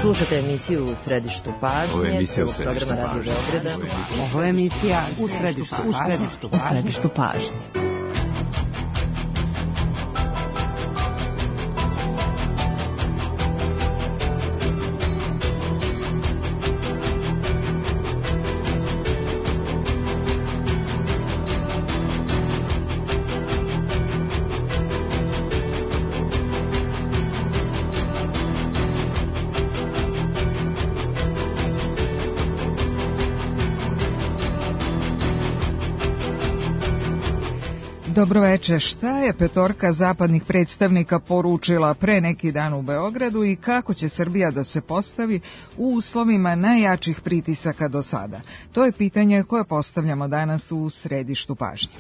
Slušate emisiju U središtu pažnje, programa Radio Beograda. Ovo je emisija U središtu pažnje. Dobroveče, šta je petorka zapadnih predstavnika poručila pre neki dan u Beogradu i kako će Srbija da se postavi u uslovima najjačih pritisaka do sada? To je pitanje koje postavljamo danas u središtu pažnje.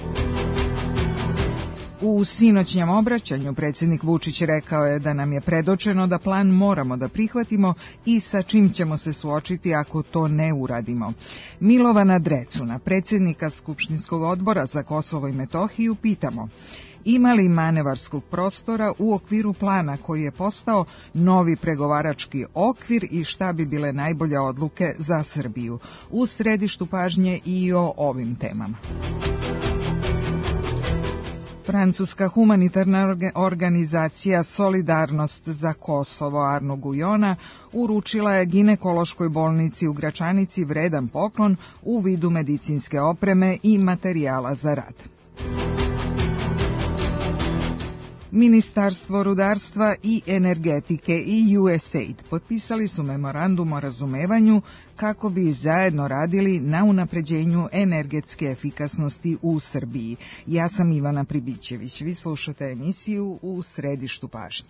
U sinoćnjem obraćanju predsjednik Vučić rekao je da nam je predočeno da plan moramo da prihvatimo i sa čim ćemo se suočiti ako to ne uradimo. Milovana Drecuna, predsjednika Skupštinskog odbora za Kosovo i Metohiju, pitamo: ima li manevarskog prostora u okviru plana koji je postao novi pregovarački okvir i šta bi bile najbolje odluke za Srbiju? U središtu pažnje i o ovim temama. Francuska humanitarna organizacija Solidarnost za Kosovo Arno Gujona uručila je ginekološkoj bolnici u Gračanici vredan poklon u vidu medicinske opreme i materijala za rad. Ministarstvo rudarstva i energetike i USAID potpisali su memorandum o razumevanju kako bi zajedno radili na unapređenju energetske efikasnosti u Srbiji. Ja sam Ivana Pribićević. Vi slušate emisiju U središtu pažnje.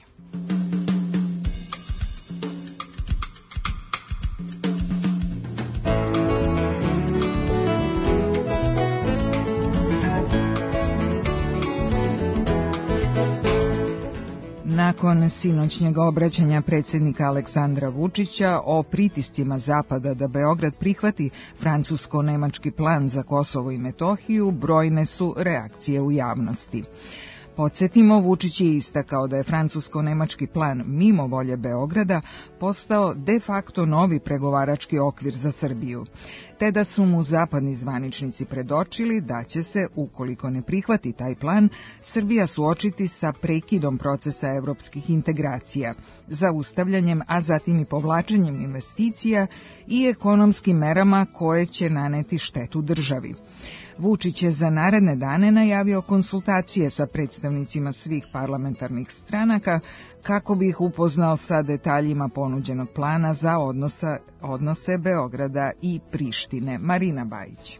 Nakon sinoćnjeg obraćanja predsjednika Aleksandra Vučića o pritiscima Zapada da Beograd prihvati francusko-nemački plan za Kosovo i Metohiju, brojne su reakcije u javnosti. Podsjetimo, Vučić je istakao da je francusko-nemački plan mimo volje Beograda postao de facto novi pregovarački okvir za Srbiju, te da su mu zapadni zvaničnici predočili da će se, ukoliko ne prihvati taj plan, Srbija suočiti sa prekidom procesa evropskih integracija, zaustavljanjem, a zatim i povlačenjem investicija i ekonomskim merama koje će naneti štetu državi. Vučić je za naredne dane najavio konsultacije sa predstavnicima svih parlamentarnih stranaka kako bi ih upoznao sa detaljima ponuđenog plana za odnose Beograda i Prištine. Marina Bajić.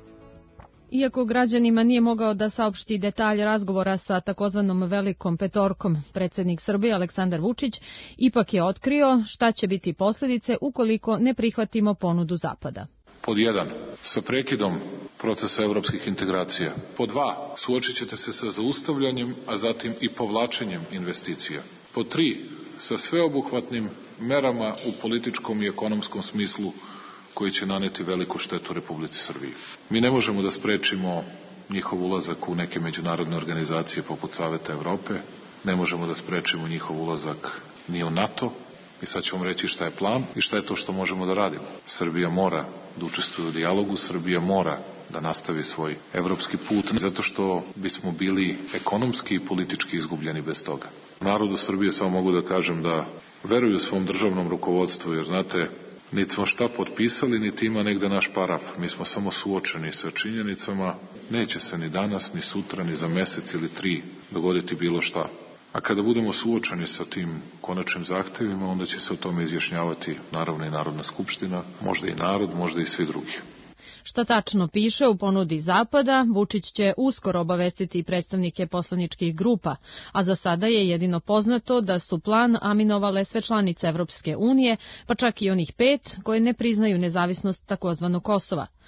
Iako građanima nije mogao da saopšti detalje razgovora sa takozvanom velikom petorkom, predsjednik Srbije Aleksandar Vučić ipak je otkrio šta će biti posljedice ukoliko ne prihvatimo ponudu Zapada. Pod 1. Sa prekidom procesa evropskih integracija. Pod 2. Suočit ćete se sa zaustavljanjem, a zatim i povlačenjem investicija. Pod 3. Sa sveobuhvatnim merama u političkom i ekonomskom smislu koji će naneti veliku štetu Republici Srbiji. Mi ne možemo da sprečimo njihov ulazak u neke međunarodne organizacije poput Saveta Evrope, ne možemo da sprečimo njihov ulazak ni u NATO. I sad ću vam reći šta je plan i šta je to što možemo da radimo. Srbija mora da učestvuje u dijalogu, Srbija mora da nastavi svoj evropski put, zato što bismo bili ekonomski i politički izgubljeni bez toga. Narodu Srbije samo mogu da kažem da veruju svom državnom rukovodstvu, jer znate, niti smo šta potpisali, niti ima negde naš paraf. Mi smo samo suočeni sa činjenicama, neće se ni danas, ni sutra, ni za mesec ili 3 dogoditi bilo šta. A kada budemo suočeni sa tim konačnim zahtevima, onda će se o tome izjašnjavati naravno i Narodna skupština, možda i narod, možda i svi drugi. Šta tačno piše u ponudi Zapada, Vučić će uskoro obavestiti predstavnike poslaničkih grupa, a za sada je jedino poznato da su plan aminovale sve članice Evropske unije, pa čak i onih 5 koje ne priznaju nezavisnost takozvanog Kosova.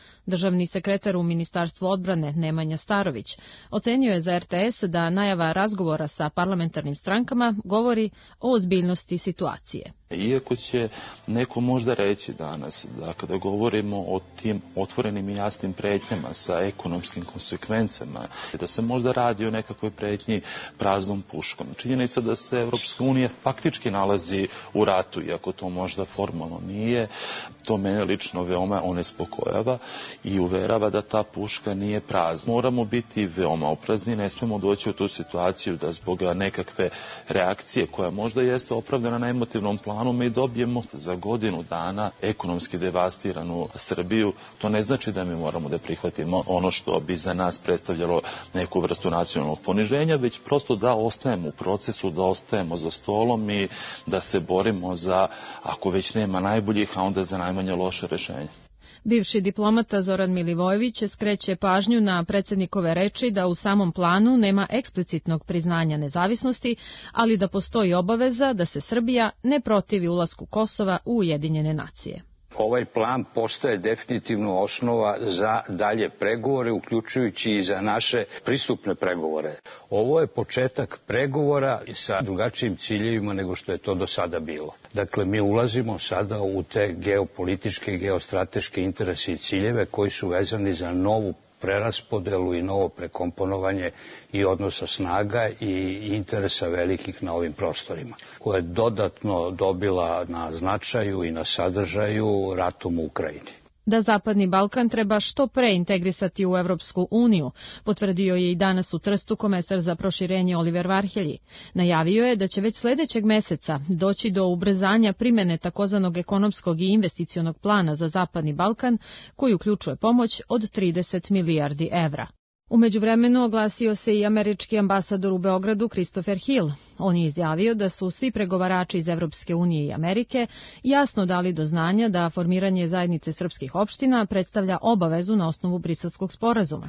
Državni sekretar u Ministarstvu odbrane Nemanja Starović ocenio je za RTS da najava razgovora sa parlamentarnim strankama govori o ozbiljnosti situacije. Iako će neko možda reći danas da kada govorimo o tim otvorenim i jasnim pretnjama sa ekonomskim konsekvencama, da se možda radi o nekakvoj pretnji praznom puškom. Činjenica da se Evropska unija faktički nalazi u ratu, iako to možda formalno nije, to mene lično veoma onespokojava i uverava da ta puška nije prazna. Moramo biti veoma oprezni, ne smemo doći u tu situaciju da zbog nekakve reakcije koja možda jeste opravdana na emotivnom planu mi dobijemo za godinu dana ekonomski devastiranu Srbiju. To ne znači da mi moramo da prihvatimo ono što bi za nas predstavljalo neku vrstu nacionalnog poniženja, već prosto da ostajemo u procesu, da ostajemo za stolom i da se borimo za, ako već nema najboljih, a onda za najmanje loše rešenje. Bivši diplomata Zoran Milivojević skreće pažnju na predsjednikove reči da u samom planu nema eksplicitnog priznanja nezavisnosti, ali da postoji obaveza da se Srbija ne protivi ulasku Kosova u Ujedinjene nacije. Ovaj plan postaje definitivno osnova za dalje pregovore, uključujući i za naše pristupne pregovore. Ovo je početak pregovora sa drugačijim ciljevima nego što je to do sada bilo. Dakle, mi ulazimo sada u te geopolitičke, geostrateške interese i ciljeve koji su vezani za novu preraspodelu i novo prekomponovanje i odnosa snaga i interesa velikih na ovim prostorima, koja je dodatno dobila na značaju i na sadržaju ratom u Ukrajini. Da Zapadni Balkan treba što pre integrisati u Evropsku uniju, potvrdio je i danas u Trstu komesar za proširenje Oliver Varhelji. Najavio je da će već sledećeg meseca doći do ubrzanja primene takozvanog ekonomskog i investicionog plana za Zapadni Balkan, koji uključuje pomoć od 30 milijardi evra. U međuvremenu oglasio se i američki ambasador u Beogradu Christopher Hill. On je izjavio da su svi pregovarači iz Evropske unije i Amerike jasno dali do znanja da formiranje zajednice srpskih opština predstavlja obavezu na osnovu Briselskog sporazuma.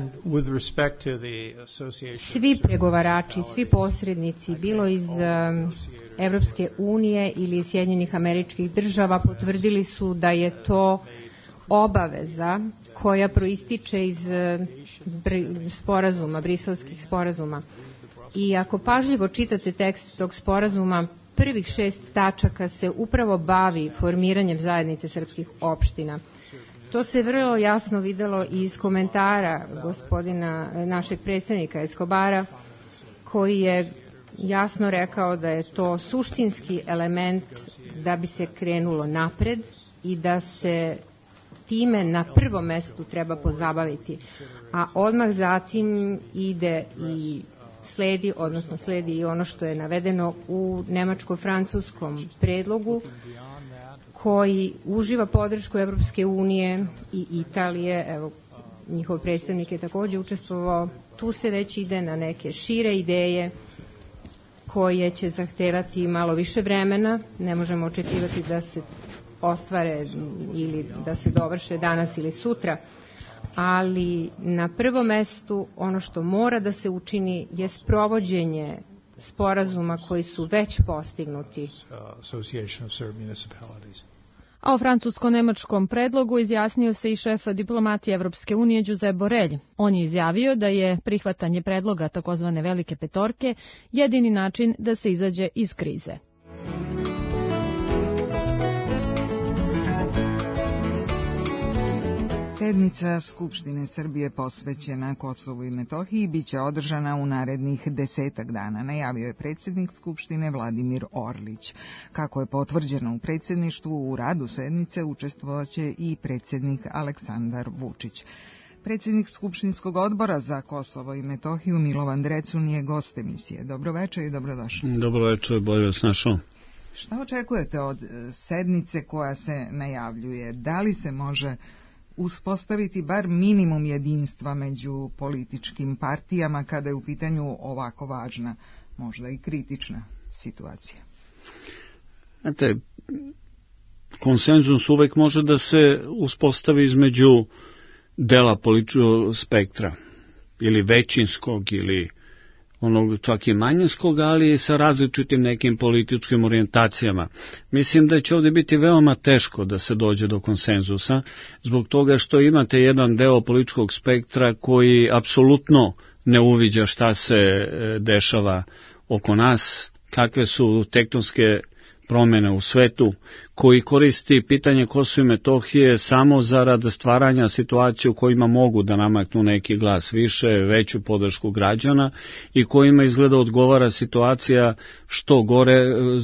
Svi pregovarači, svi posrednici, bilo iz Evropske unije ili iz Sjedinjenih Američkih Država, potvrdili su da je to obaveza koja proističe iz sporazuma, briselskih sporazuma. I ako pažljivo čitate tekst tog sporazuma, prvih 6 tačaka se upravo bavi formiranjem zajednice srpskih opština. To se vrlo jasno videlo iz komentara gospodina, našeg predstavnika Escobara, koji je jasno rekao da je to suštinski element da bi se krenulo napred i da se time na prvom mestu treba pozabaviti, a odmah zatim ide i sledi i ono što je navedeno u nemačko-francuskom predlogu, koji uživa podršku Evropske unije i Italije. Evo, njihov predstavnik je takođe učestvovao. Tu se već ide na neke šire ideje koje će zahtevati malo više vremena. Ne možemo očekivati da se ostvare ili da se dovrše danas ili sutra, ali na prvom mestu ono što mora da se učini je sprovođenje sporazuma koji su već postignuti. A o francusko-nemačkom predlogu izjasnio se i šef diplomatije Evropske unije Josep Borrell. On je izjavio da je prihvatanje predloga takozvane Velike petorke jedini način da se izađe iz krize. Sednica Skupštine Srbije posvećena Kosovu i Metohiji biće održana u narednih 10 dana, najavio je predsjednik Skupštine Vladimir Orlić. Kako je potvrđeno u predsjedništvu, u radu sednice učestvovaće i predsjednik Aleksandar Vučić. Predsjednik Skupštinskog odbora za Kosovo i Metohiju Milovan Drecun je gost emisije. Dobroveče i dobrodošli. Dobroveče, bolje vas našao. Šta očekujete od sednice koja se najavljuje? Da li se može uspostaviti bar minimum jedinstva među političkim partijama kada je u pitanju ovako važna, možda i kritična situacija? Znate, konsenzus uvek može da se uspostavi između dela političkog spektra, ili većinskog, ili onog čak i manjinskog, ali i sa različitim nekim političkim orijentacijama. Mislim da će ovdje biti veoma teško da se dođe do konsenzusa, zbog toga što imate jedan deo političkog spektra koji apsolutno ne uviđa šta se dešava oko nas, kakve su tektonske promjene u svetu, koji koristi pitanje Kosova i Metohije samo zarad stvaranja situacije u kojima mogu da namaknu neki glas više, veću podršku građana i kojima izgleda odgovara situacija što gore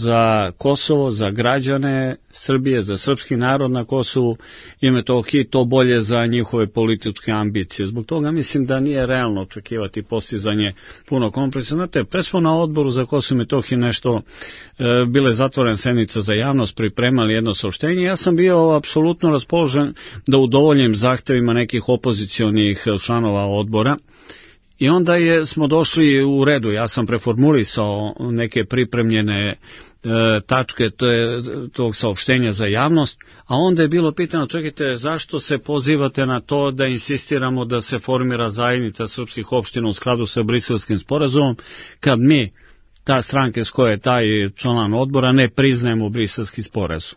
za Kosovo, za građane Srbije, za srpski narod na Kosovu i Metohiji, to bolje za njihove političke ambicije. Zbog toga mislim da nije realno očekivati postizanje puno kompromisa. Znate, pre smo na odboru za Kosovo i Metohiju nešto bile zatvorena sednica za javnost, pripremali jedno saopštenje. Ja sam bio apsolutno raspoložen da udovoljim zahtevima nekih opozicionih članova odbora i onda smo došli u redu. Ja sam preformulisao neke pripremljene tačke tog saopštenja za javnost, a onda je bilo pitano, čekajte, zašto se pozivate na to da insistiramo da se formira zajednica srpskih opština u skladu sa Briselskim sporazumom, kad mi, ta stranka s koje je taj član odbora, ne priznajemo Briselski sporazum.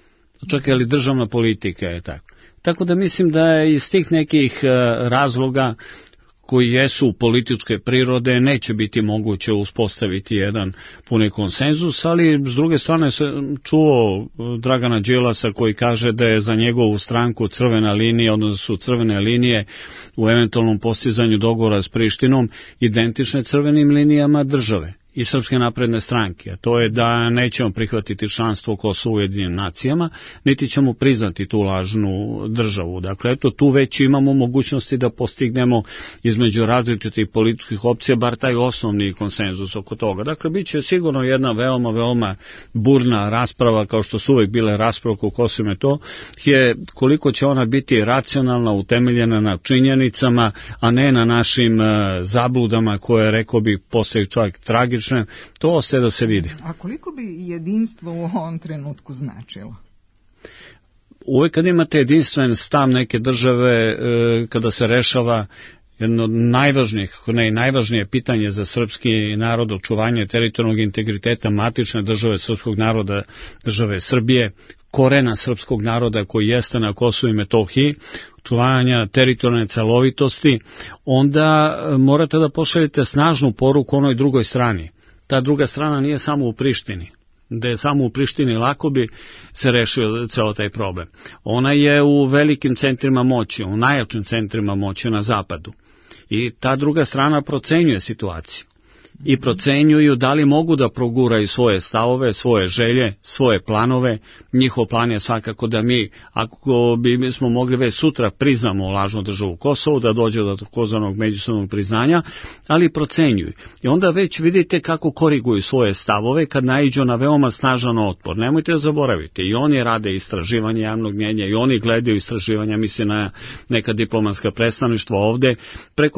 Čak je li državna politika je tako. Tako da mislim da je iz tih nekih razloga koji jesu političke prirode neće biti moguće uspostaviti jedan puni konsenzus, ali s druge strane se čuo Dragana Đilasa koji kaže da je za njegovu stranku crvena linija, odnosno su crvene linije u eventualnom postizanju dogovora s Prištinom identične crvenim linijama države i Srpske napredne stranke, a to je da nećemo prihvatiti članstvo Kosova u Ujedinjenim nacijama, niti ćemo priznati tu lažnu državu. Dakle, eto, tu već imamo mogućnosti da postignemo između različitih političkih opcija bar taj osnovni konsenzus oko toga. Dakle, bit će sigurno jedna veoma, veoma burna rasprava, kao što su uvek bile rasprave oko Kosova i Metohije, koliko će ona biti racionalna, utemeljena na činjenicama, a ne na našim zabludama koje, rekao bih, postaju čak tragične. To ostaje da se vidi. A koliko bi jedinstvo u ovom trenutku značilo? Uvijek kad imate jedinstven stav neke države, kada se rešava jedno od najvažnijih, ako ne i najvažnije pitanje za srpski narod, očuvanje teritorijalnog integriteta matične države srpskog naroda, države Srbije, korena srpskog naroda koji jeste na Kosovu i Metohiji, očuvanja teritorijalne celovitosti, onda morate da pošaljete snažnu poruku onoj drugoj strani. Ta druga strana nije samo u Prištini. Da je samo u Prištini lako bi se rešio ceo taj problem. Ona je u velikim centrima moći, u najjačim centrima moći na zapadu. I ta druga strana procenjuje situaciju. I procenjuju da li mogu da proguraju svoje stavove, svoje želje, svoje planove. Njihov plan je svakako da mi, ako bi smo mogli već sutra priznamo lažnu državu Kosovo, da dođe do takozvanog međusobnog priznanja, ali procenjuju. I onda već vidite kako koriguju svoje stavove kad naiđu na veoma snažan otpor. Nemojte zaboraviti, i oni rade istraživanje javnog mnjenja, i oni gledaju istraživanja, mislim na neka diplomatska predstavništva ovde. Preko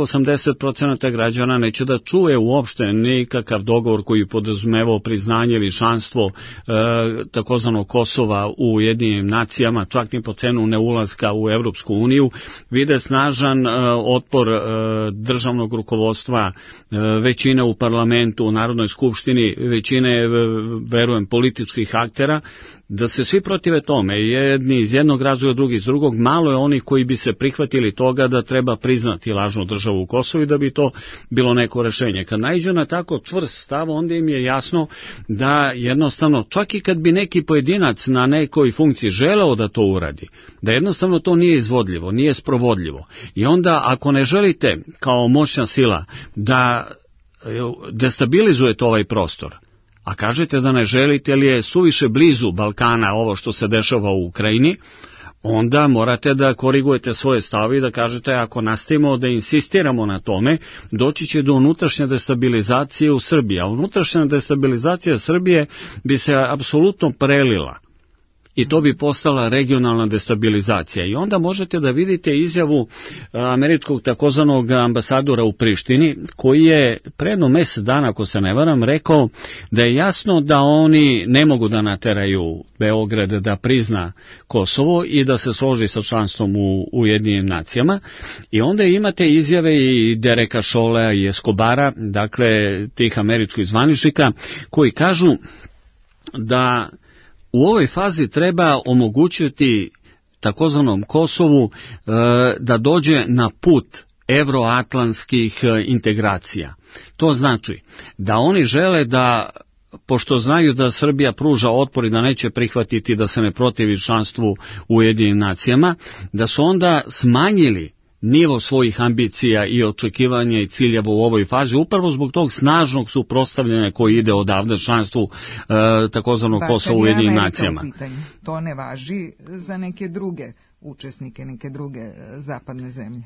80% građana neće da čuje uopšte nikakav dogovor koji podrazumevao priznanje ili članstvo takozvanog Kosova u Ujedinjenim nacijama, čak ni po cenu neulaska u Evropsku uniju. Vide snažan otpor državnog rukovodstva, većine u parlamentu, u Narodnoj skupštini, većine, verujem, političkih aktera, da se svi protive tome, jedni iz jednog razloga, drugi iz drugog. Malo je onih koji bi se prihvatili toga da treba priznati lažnu državu u Kosovu i da bi to bilo neko rešenje. Kad naiđu na tako čvrst stav, onda im je jasno da jednostavno, čak i kad bi neki pojedinac na nekoj funkciji želeo da to uradi, da jednostavno to nije izvodljivo, nije sprovodljivo. I onda, ako ne želite kao moćna sila da destabilizujete ovaj prostor, a kažete da ne želite, ali je suviše blizu Balkana ovo što se dešava u Ukrajini, onda morate da korigujete svoje stavove i da kažete, ako nastavimo da insistiramo na tome, doći će do unutrašnje destabilizacije u Srbiji. A unutrašnja destabilizacija Srbije bi se apsolutno prelila i to bi postala regionalna destabilizacija. I onda možete da vidite izjavu američkog takozvanog ambasadora u Prištini, koji je pre jedno mesec dana, ako se ne varam, rekao da je jasno da oni ne mogu da nateraju Beograd da prizna Kosovo i da se složi sa članstvom u Ujedinjenim nacijama. I onda imate izjave i Dereka Šolea i Eskobara, dakle tih američkih zvaničnika, koji kažu da u ovoj fazi treba omogućiti takozvanom Kosovu da dođe na put evroatlantskih integracija. To znači da oni žele da, pošto znaju da Srbija pruža otpor i da neće prihvatiti da se ne protivi članstvu u Ujedinjenim nacijama, da su onda smanjili nivo svojih ambicija i očekivanja i ciljeva u ovoj fazi, upravo zbog tog snažnog suprotstavljanja koji ide odavde članstvu takozvanog Kosova u Ujedinjenim nacijama. To ne važi za neke druge učesnike, neke druge zapadne zemlje.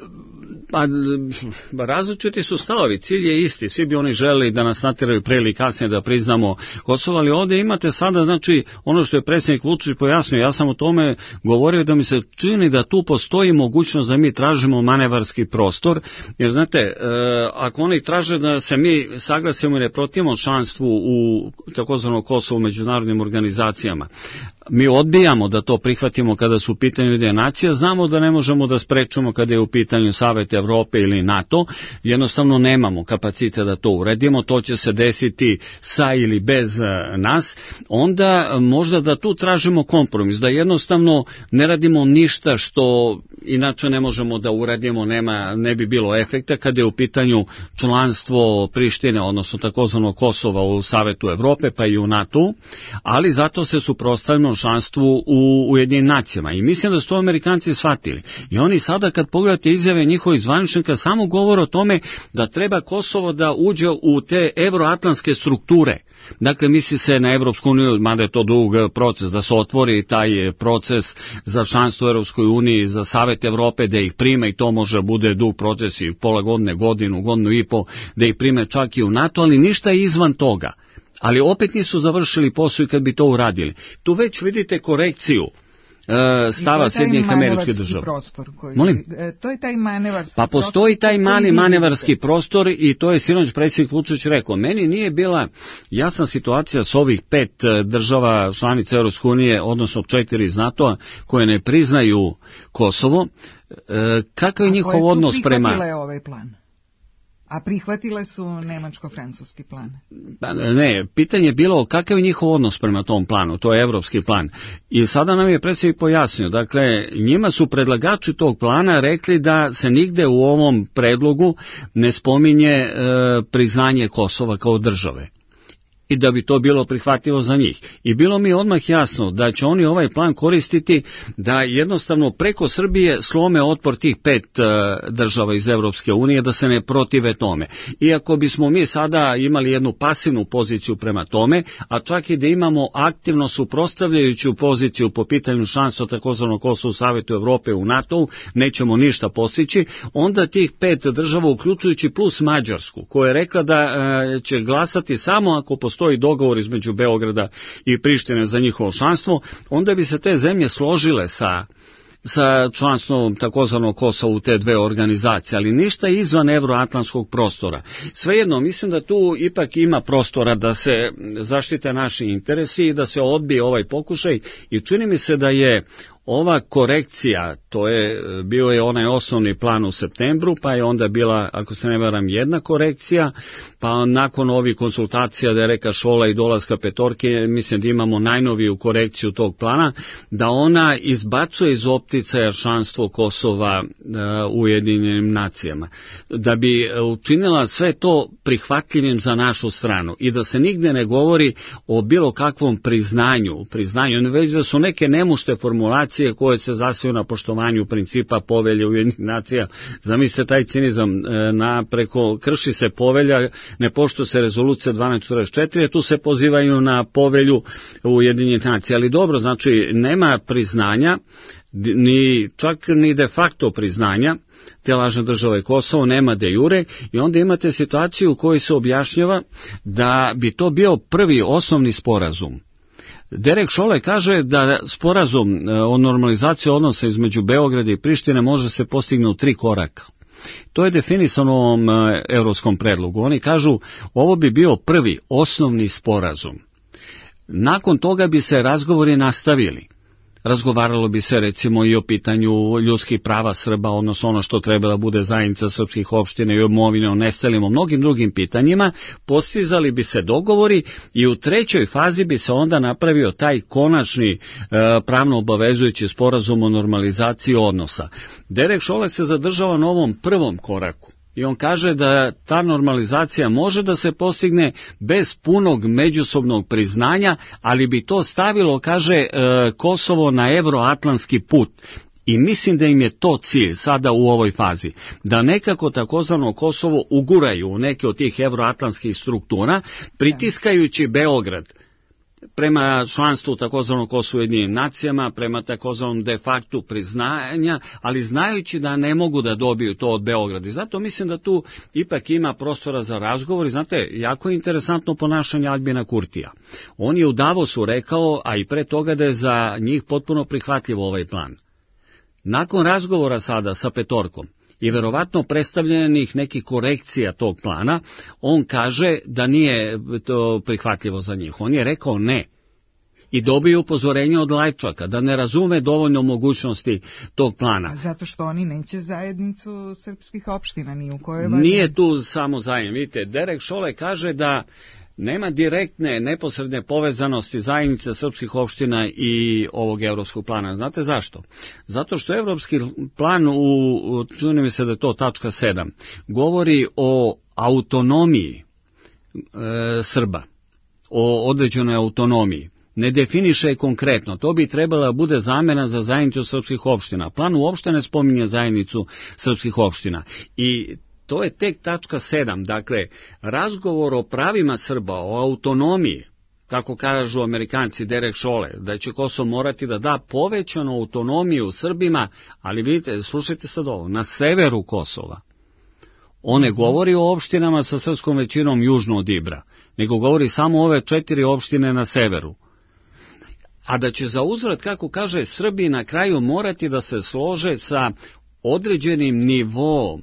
Pa, različiti su stavovi, cilj je isti, svi bi oni želeli da nas natjeraju pre ili kasnije da priznamo Kosovo, ali ovdje imate sada, znači, ono što je predsjednik Vučić pojasnio, ja sam o tome govorio da mi se čini da tu postoji mogućnost da mi tražimo manevarski prostor, jer znate, ako oni traže da se mi saglasimo i ne protivimo članstvu u takozvanom Kosovu u međunarodnim organizacijama, mi odbijamo da to prihvatimo kada su u pitanju Ujedinjene nacije, znamo da ne možemo da sprečimo kada je u pitanju Savet Evrope ili NATO, jednostavno nemamo kapacite da to uredimo, to će se desiti sa ili bez nas, onda možda da tu tražimo kompromis, da jednostavno ne radimo ništa što inače ne možemo da uradimo, ne bi bilo efekta kada je u pitanju članstvo Prištine, odnosno takozvano Kosova u Savetu Evrope pa i u NATO, ali zato se suprotstavimo članstvu u Ujedinjenim nacijama. I mislim da su to Amerikanci shvatili. I oni sada kad pogledate izjave njihovih zvaničnika samo govore o tome da treba Kosovo da uđe u te evroatlantske strukture. Dakle, misli se na Evropsku uniju, mada je to dug proces, da se otvori taj proces za članstvo u Evropskoj uniji, za Savet Evrope, da ih prime, i to može bude dug proces i pola godine, godinu i po, da ih prime čak i u NATO, ali ništa izvan toga. Ali opet nisu završili posao i kad bi to uradili. Tu već vidite korekciju stava Sjedinjenih Američkih Država. To je taj manevarski prostor. Pa postoji taj manevarski prostor i to je sinoć predsjednik Vučić rekao. Meni nije bila jasna situacija s ovih 5 država članica Evropske unije, odnosno 4 iz NATO-a, koje ne priznaju Kosovo. Kakav je njihov odnos prema... ovaj plan? A prihvatile su nemačko-francuski plan? Ne, pitanje je bilo kakav je njihov odnos prema tom planu, to je evropski plan. I sada nam je predsjednik pojasnio, dakle, njima su predlagači tog plana rekli da se nigde u ovom predlogu ne spominje priznanje Kosova kao države. I da bi to bilo prihvatljivo za njih. I bilo mi odmah jasno da će oni ovaj plan koristiti da jednostavno preko Srbije slome otpor tih 5 država iz Evropske unije, da se ne protive tome. Iako bismo mi sada imali jednu pasivnu poziciju prema tome, a čak i da imamo aktivno suprotstavljajuću poziciju po pitanju članstva takozvanog Kosova u Savetu Evrope u NATO-u, nećemo ništa postići, onda tih 5 država, uključujući plus Mađarsku, koja je rekla da će glasati samo ako postoji dogovor između Beograda i Prištine za njihovo članstvo, onda bi se te zemlje složile sa članstvom takozvanog Kosova u te dve organizacije, ali ništa izvan evroatlantskog prostora. Svejedno, mislim da tu ipak ima prostora da se zaštite naši interesi i da se odbije ovaj pokušaj, i čini mi se da je ova korekcija, bio je onaj osnovni plan u septembru, pa je onda bila, ako se ne varam, jedna korekcija, pa nakon ovih konsultacija Dereka Šola i dolaska petorke, mislim da imamo najnoviju korekciju tog plana, da ona izbacuje iz opticaja članstvo Kosova u Ujedinjenim nacijama. Da bi učinila sve to prihvatljivim za našu stranu i da se nigde ne govori o bilo kakvom priznanju, već da su neke nemušte formulacije koje se zasiju na poštovanju principa povelje Ujedinjenih nacija. Zamislite taj cinizam, krši se povelja, ne poštuje se rezolucija 1244, tu se pozivaju na povelju Ujedinjenih nacija. Ali dobro, znači nema priznanja, čak ni de facto priznanja te lažne države Kosovo, nema de jure, i onda imate situaciju u kojoj se objašnjava da bi to bio prvi osnovni sporazum Derek Šole kaže da sporazum o normalizaciji odnosa između Beograda i Prištine može se postignuti u 3 koraka. To je definisano u ovom evropskom predlogu. Oni kažu, ovo bi bio prvi osnovni sporazum. Nakon toga bi se razgovori nastavili. Razgovaralo bi se recimo i o pitanju ljudskih prava Srba, odnosno ono što treba da bude zajednica srpskih opština i imovine, o nestalim, o mnogim drugim pitanjima, postizali bi se dogovori i u 3. fazi bi se onda napravio taj konačni pravno obavezujući sporazum o normalizaciji odnosa. Derek Šole se zadržava na ovom prvom koraku. I on kaže da ta normalizacija može da se postigne bez punog međusobnog priznanja, ali bi to stavilo, kaže, Kosovo na evroatlantski put. I mislim da im je to cilj sada u ovoj fazi, da nekako takozvano Kosovo uguraju u neke od tih evroatlantskih struktura, pritiskajući Beograd prema članstvu takozvanog Kosova u Ujedinjenim nacijama, prema takozvanom de facto priznanja, ali znajući da ne mogu da dobiju to od Beograda. I zato mislim da tu ipak ima prostora za razgovor. I znate, jako je interesantno ponašanje Albina Kurtija. On je u Davosu rekao, a i pre toga, da je za njih potpuno prihvatljiv ovaj plan. Nakon razgovora sada sa Petorkom i verovatno predstavljenih nekih korekcija tog plana, on kaže da nije to prihvatljivo za njih. On je rekao ne. I dobio upozorenje od Lajčaka da ne razume dovoljno mogućnosti tog plana. Zato što oni neće zajednicu srpskih opština, ni u kojoj Nije tu samo zajedno. Vidite, Derek Šole kaže da nema direktne, neposredne povezanosti zajednice srpskih opština i ovog evropskog plana. Znate zašto? Zato što evropski plan, čini mi se da je to tačka 7, govori o autonomiji Srba, o određenoj autonomiji. Ne definiše konkretno. To bi trebala da bude zamena za zajednicu srpskih opština. Plan uopšte ne spominje zajednicu srpskih opština. I to je tek tačka 7, dakle, razgovor o pravima Srba, o autonomiji, kako kažu Amerikanci, Derek Šole, da će Kosovo morati da da povećanu autonomiju Srbima, ali vidite, slušajte sad ovo, na severu Kosova. On ne govori o opštinama sa srpskom većinom južno od Ibra, nego govori samo ove 4 opštine na severu. A da će za uzvrat, kako kaže, Srbi na kraju morati da se slože sa određenim nivom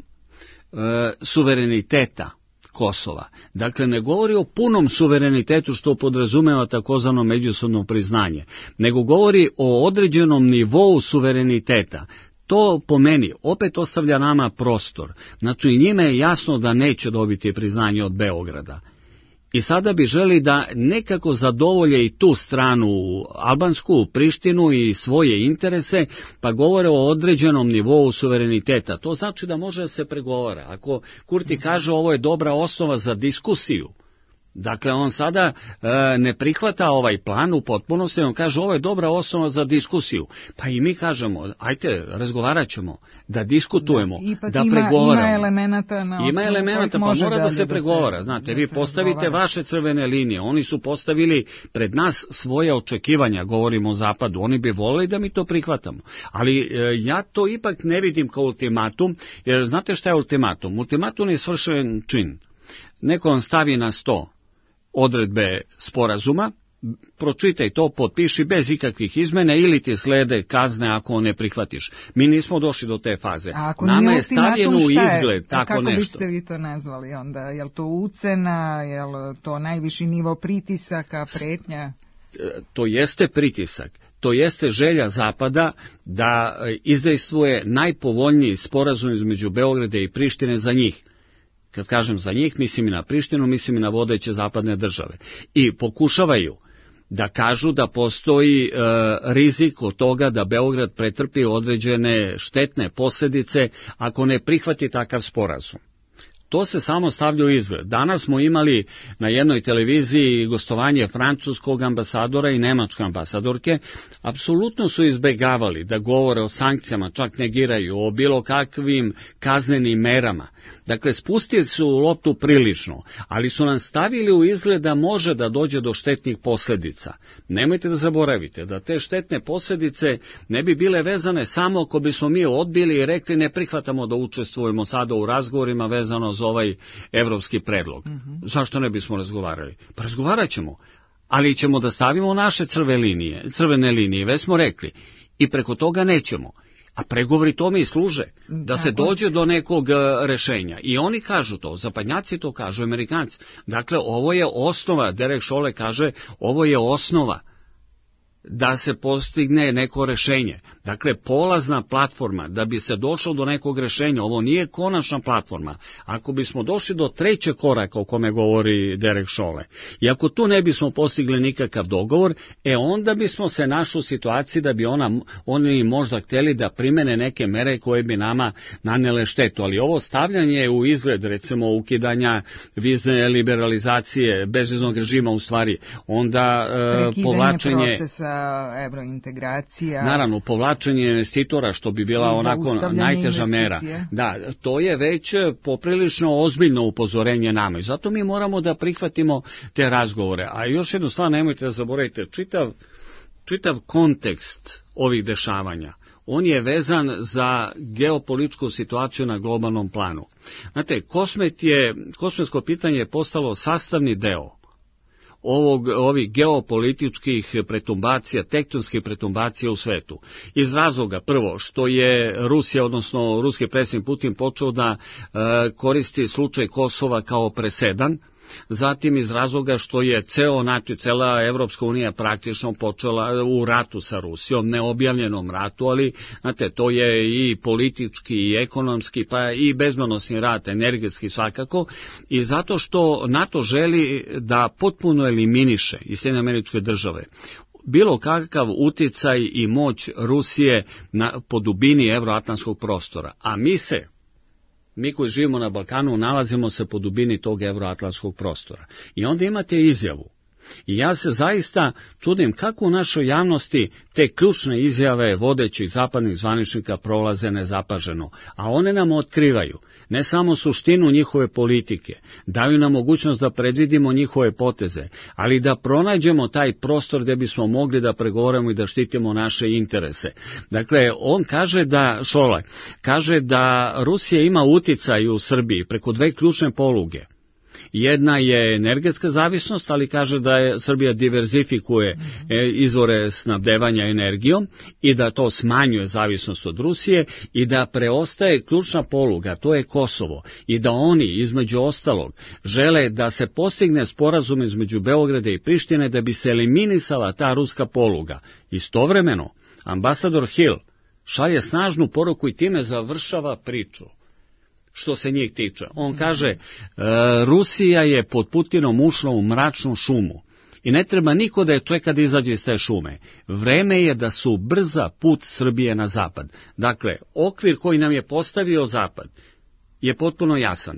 suvereniteta Kosova. Dakle, ne govori o punom suverenitetu što podrazumeva takozvano međusobno priznanje, nego govori o određenom nivou suvereniteta. To po meni opet ostavlja nama prostor. Znači, njima je jasno da neće dobiti priznanje od Beograda. I sada bi želi da nekako zadovolje i tu stranu albansku, Prištinu i svoje interese, pa govore o određenom nivou suvereniteta. To znači da može da se pregovara. Ako Kurti kaže ovo je dobra osnova za diskusiju, dakle on sada ne prihvata ovaj plan u potpunosti, on kaže ovo je dobra osnova za diskusiju. Pa i mi kažemo, ajte, razgovarat ćemo, da diskutujemo, da pregovaramo. Ima elemenata, pa mora da se pregovara. Znate, vi postavite vaše crvene linije, oni su postavili pred nas svoje očekivanja, govorimo o Zapadu, oni bi volili da mi to prihvatamo. Ali ja to ipak ne vidim kao ultimatum, jer znate šta je ultimatum? Ultimatum je svršen čin. Neko vam stavi na sto odredbe sporazuma, pročitaj to, potpiši bez ikakvih izmena ili ti slede kazne ako ne prihvatiš. Mi nismo došli do te faze. Nama je stavljeno u izgled tako kako nešto. Biste vi to nazvali onda? Je li to ucena, je li to najviši nivo pritisaka, pretnja? To jeste pritisak. To jeste želja Zapada da izdejstvuje najpovoljniji sporazum između Beograda i Prištine za njih. Kad kažem za njih, mislim i na Prištinu, mislim i na vodeće zapadne države. I pokušavaju da kažu da postoji rizik od toga da Beograd pretrpi određene štetne posljedice ako ne prihvati takav sporazum. To se samo stavlja u izgled. Danas smo imali na jednoj televiziji gostovanje francuskog ambasadora i nemačke ambasadorke. Apsolutno su izbegavali da govore o sankcijama, čak negiraju, o bilo kakvim kaznenim merama. Dakle, spustili su loptu prilično, ali su nam stavili u izgled da može da dođe do štetnih posljedica. Nemojte da zaboravite da te štetne posljedice ne bi bile vezane samo ako bismo mi odbili i rekli ne prihvatamo da učestvujemo sada u razgovorima vezano za ovaj evropski predlog. Zašto ne bismo razgovarali? Pa razgovarat ćemo. ali ćemo da stavimo naše crvene linije, već smo rekli, i preko toga nećemo. A pregovori tome i služe, da se dođe do nekog rešenja. I oni kažu to, zapadnjaci to kažu, Amerikanci. Dakle, ovo je osnova, Derek Šole kaže, ovo je osnova da se postigne neko rešenje. Dakle, polazna platforma da bi se došlo do nekog rešenja. Ovo nije konačna platforma. Ako bismo došli do trećeg koraka o kome govori Derek Šole, i ako tu ne bismo postigli nikakav dogovor, onda bismo se našli u situaciji da bi oni možda hteli da primene neke mere koje bi nama nanele štetu. Ali ovo stavljanje u izgled, recimo ukidanja vizne liberalizacije, bezviznog režima u stvari, onda povlačenje procesa evrointegracija. Naravno, povlačenje investitora, što bi bila onako najteža mera. Da, to je već poprilično ozbiljno upozorenje nama i zato mi moramo da prihvatimo te razgovore. A još jednu stvar, nemojte da zaboravite, čitav kontekst ovih dešavanja, on je vezan za geopolitičku situaciju na globalnom planu. Znate, kosmetsko pitanje je postalo sastavni deo ovih geopolitičkih pretumbacija, tektonskih pretumbacija u svetu. Iz razloga, prvo, što je Rusija, odnosno ruski predsjednik Putin, počeo da koristi slučaj Kosova kao presedan, zatim iz razloga što je ceo NATO, cela Evropska unija praktično počela u ratu sa Rusijom, neobjavljenom ratu, ali znate, to je i politički, i ekonomski, pa i bezbednosni rat, energetski svakako, i zato što NATO želi da potpuno eliminiše i Sjedinjene Američke Države bilo kakav uticaj i moć Rusije po dubini evroatlantskog prostora, a mi koji živimo na Balkanu nalazimo se po dubini tog evroatlantskog prostora. I onda imate izjavu. I ja se zaista čudim kako u našoj javnosti te ključne izjave vodećih zapadnih zvaničnika prolaze nezapaženo, a one nam otkrivaju ne samo suštinu njihove politike, daju nam mogućnost da predvidimo njihove poteze, ali da pronađemo taj prostor gde bismo mogli da pregovorimo i da štitimo naše interese. Dakle, on Šolaj kaže da Rusija ima uticaj u Srbiji preko dve ključne poluge. Jedna je energetska zavisnost, ali kaže da je Srbija diverzifikuje izvore snabdevanja energijom i da to smanjuje zavisnost od Rusije i da preostaje ključna poluga, to je Kosovo, i da oni, između ostalog, žele da se postigne sporazum između Beograda i Prištine da bi se eliminisala ta ruska poluga. Istovremeno, ambasador Hill šalje snažnu poruku i time završava priču. Što se njih tiče. On kaže, Rusija je pod Putinom ušla u mračnu šumu i ne treba niko da je čeka da izađe iz te šume. Vreme je da su brza put Srbije na zapad. Dakle, okvir koji nam je postavio zapad je potpuno jasan.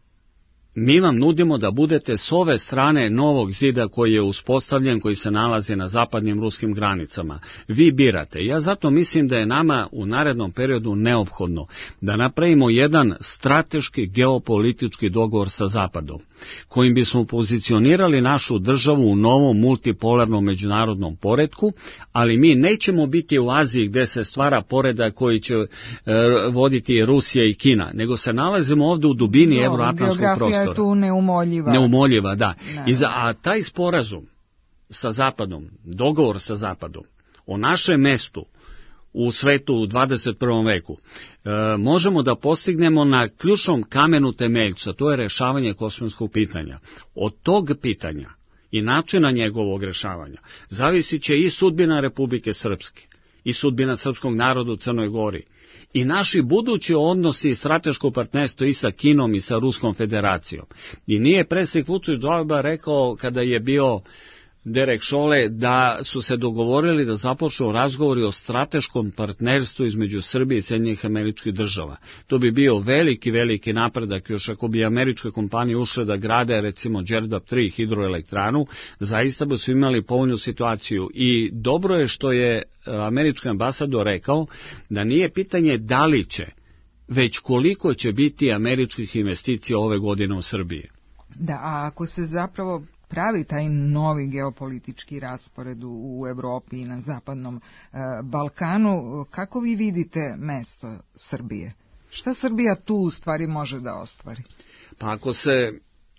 Mi vam nudimo da budete s ove strane novog zida koji je uspostavljen, koji se nalazi na zapadnim ruskim granicama. Vi birate. Ja zato mislim da je nama u narednom periodu neophodno da napravimo jedan strateški geopolitički dogovor sa Zapadom, kojim bismo pozicionirali našu državu u novom multipolarnom međunarodnom poretku, ali mi nećemo biti u Aziji gde se stvara poredak koji će voditi Rusija i Kina, nego se nalazimo ovde u dubini evroatlantskog prostora. Tu neumoljiva. Neumoljiva, da. A taj sporazum sa Zapadom, dogovor sa Zapadom, o našem mestu u svetu u 21. veku, možemo da postignemo na ključnom kamenu temeljca, to je rešavanje kosovskog pitanja. Od tog pitanja i načina njegovog rešavanja zavisit će i sudbina Republike Srpske, i sudbina srpskog naroda u Crnoj Gori, i naši budući odnosi i strateško partnerstvo i sa Kinom i sa Ruskom federacijom. I nije predsjednik Vučić džaba rekao kada je bio Derek Šole da su se dogovorili da započnu razgovori o strateškom partnerstvu između Srbije i Sjedinjenih Američkih Država. To bi bio veliki napredak, još ako bi američke kompanije ušle da grade recimo Đerdap 3 hidroelektranu, zaista bi su imali povoljnu situaciju. I dobro je što je američki ambasador rekao da nije pitanje da li će, već koliko će biti američkih investicija ove godine u Srbiji. Da, a ako se zapravo pravi taj novi geopolitički raspored u Evropi i na zapadnom Balkanu, kako vi vidite mesto Srbije? Šta Srbija tu u stvari može da ostvari? Pa ako se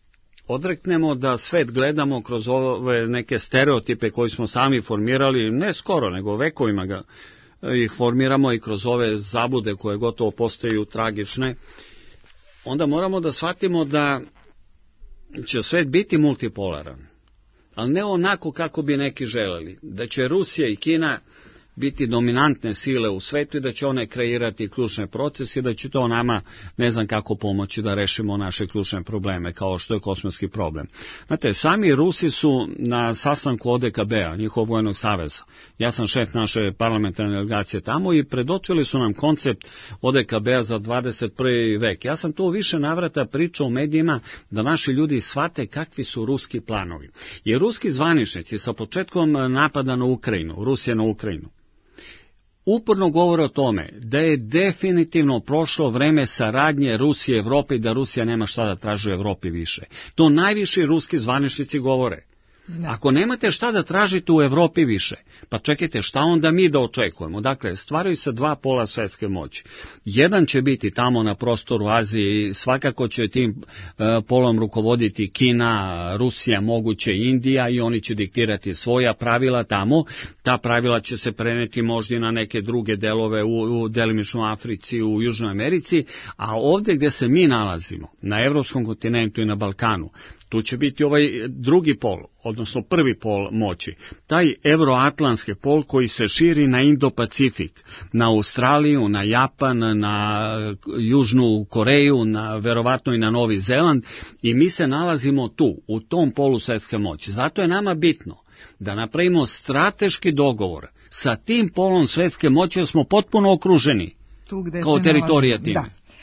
odreknemo da svet gledamo kroz ove neke stereotipe koje smo sami formirali, ne skoro, nego vekovima ih formiramo i kroz ove zablude koje gotovo postaju tragične, onda moramo da shvatimo da će svet biti multipolaran, ali ne onako kako bi neki želeli, da će Rusija i Kina biti dominantne sile u svetu i da će one kreirati ključne procese i da će to nama ne znam kako pomoći da rešimo naše ključne probleme, kao što je kosmetski problem. Znate, sami Rusi su na sastanku ODKB-a, njihovog vojnog saveza, ja sam šef naše parlamentarne delegacije tamo i predočili su nam koncept ODKB-a za 21. vek. Ja sam to u više navrata pričao u medijima da naši ljudi shvate kakvi su ruski planovi. Jer ruski zvaničnici sa početkom napada na Ukrajinu, Rusije na Ukrajinu, uporno govore o tome da je definitivno prošlo vreme saradnje Rusije i Evrope i da Rusija nema šta da traži u Evropi više. To najviši ruski zvaničnici govore. Da. Ako nemate šta da tražite u Evropi više, pa čekajte šta onda mi da očekujemo. Dakle, stvaraju se dva pola svetske moći. Jedan će biti tamo na prostoru Azije i svakako će tim polom rukovoditi Kina, Rusija, moguće Indija i oni će diktirati svoja pravila tamo. Ta pravila će se preneti možda i na neke druge delove u delimičnoj Africi, u Južnoj Americi, a ovdje gdje se mi nalazimo, na evropskom kontinentu i na Balkanu, tu će biti ovaj drugi pol, odnosno prvi pol moći, taj euroatlantski pol koji se širi na Indo-Pacifik, na Australiju, na Japan, na Južnu Koreju, verovatno i na Novi Zeland, i mi se nalazimo tu, u tom polu svetske moći. Zato je nama bitno da napravimo strateški dogovor sa tim polom svetske moći, jer smo potpuno okruženi kao teritorija tim. Da.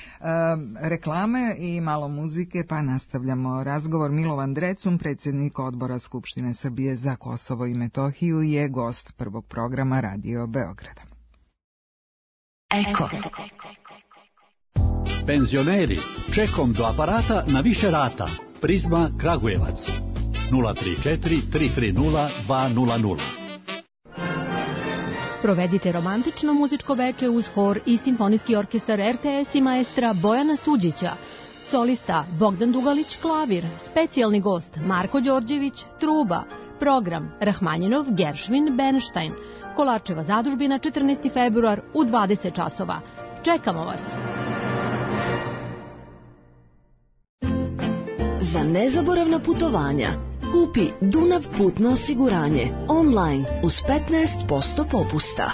Reklame i malo muzike, pa nastavljamo razgovor. Milovan Drecun, predsjednik Odbora Skupštine Srbije za Kosovo i Metohiju, je gost prvog programa Radio Beograda. Eko. Penzioneri, čekom do aparata na više rata. Prizma Kragujevac 034 330 200. Provedite romantično muzičko veče uz hor i simfonijski orkestar RTS i maestra Bojana Suđića. Solista Bogdan Dugalić klavir, specijalni gost Marko Đorđević truba, program Rahmanjinov, Geršvin, Bernstein. Kolarčeva zadužbina 14. februar u 20 časova. Čekamo vas! Za nezaboravna putovanja kupi Dunav putno osiguranje online uz 15% popusta.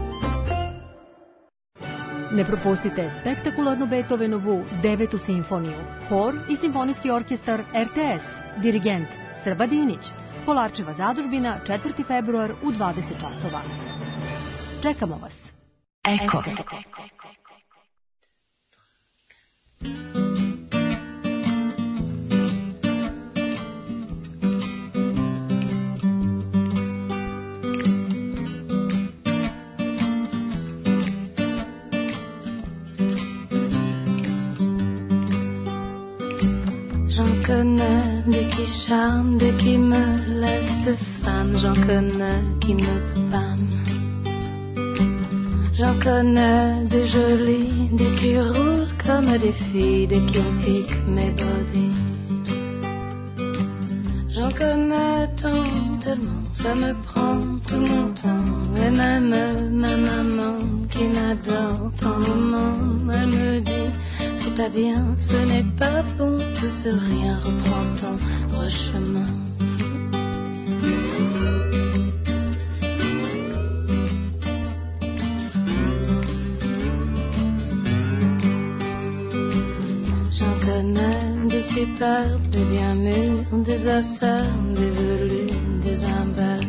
Ne propustite spektakularnu Beethovenovu 9. simfoniju, hor i simfonijski orkestar RTS, dirigent Srba Dinić. Kolarčeva zadužbina 4. februar u 20 časova. Čekamo vas. Eko. J'en connais des qui charment, des qui me laissent femme. J'en connais qui me pâment. J'en connais des jolies, des qui roulent comme des filles, des qui piquent mes bodies. J'en connais tant, tellement, ça me prend tout mon temps. Et même ma maman qui m'adore tendrement, elle me dit: c'est pas bien, ce n'est pas bon, tout ce rien, reprend ton droit chemin. J'en connais des superbes, des bien mûrs, des asseurs, des velus, des imbeurs.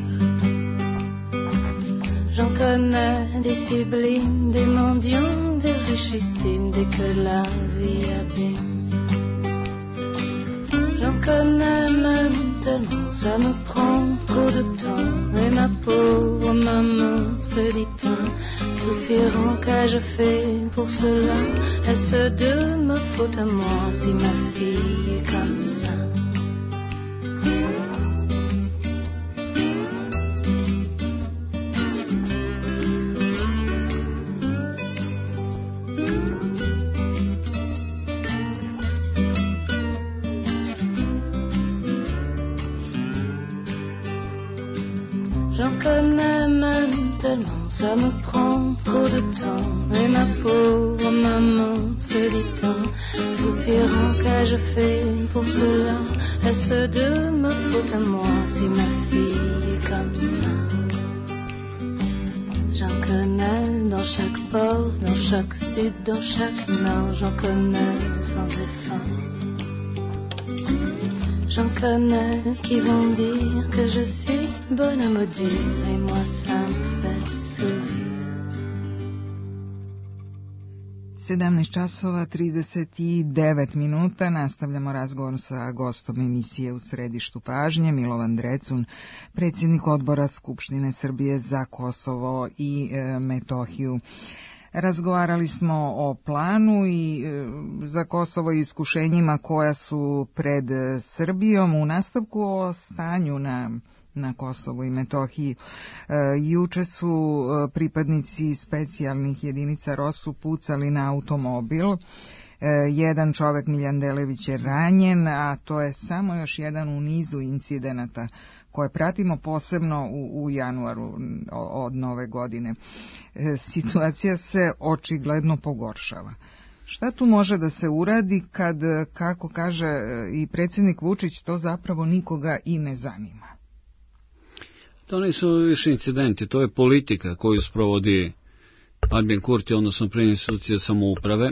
J'en connais des sublimes, des mendiants, des richissimes, dès que la vie abîme. J'en connais même tellement, ça me prend trop de temps. Et ma pauvre maman se dit-on, soupirant, qu'ai-je fait pour cela? Est-ce de ma faute à moi si ma fille est comme ça? J'en connais même tellement, ça me prend trop de temps. Et ma pauvre maman se dit-on, soupirant qu'ai-je fait pour cela? Est-ce de ma faute à moi si ma fille est comme ça? J'en connais dans chaque port, dans chaque sud, dans chaque nord. J'en connais sans effort. J'en connais qui vont dire que je suis bonne à maudire, et moi ça me fait sourire. 17 časova 39 minuta, nastavljamo razgovor sa gostom emisije U središtu pažnje, Milovan Drecun, predsjednik odbora Skupštine Srbije za Kosovo i Metohiju. Razgovarali smo o planu i za Kosovo i iskušenjima koja su pred Srbijom, u nastavku o stanju na Kosovu i Metohiji. Juče su pripadnici specijalnih jedinica ROSU pucali na automobil. Jedan čovek, Miljan Delević, je ranjen, a to je samo još jedan u nizu incidenata koje pratimo posebno u januaru od nove godine. Situacija se očigledno pogoršava. Šta tu može da se uradi kad, kako kaže i predsjednik Vučić, to zapravo nikoga i ne zanima? To nisu više incidenti, to je politika koju sprovodi Albin Kurti, odnosno institucije samouprave.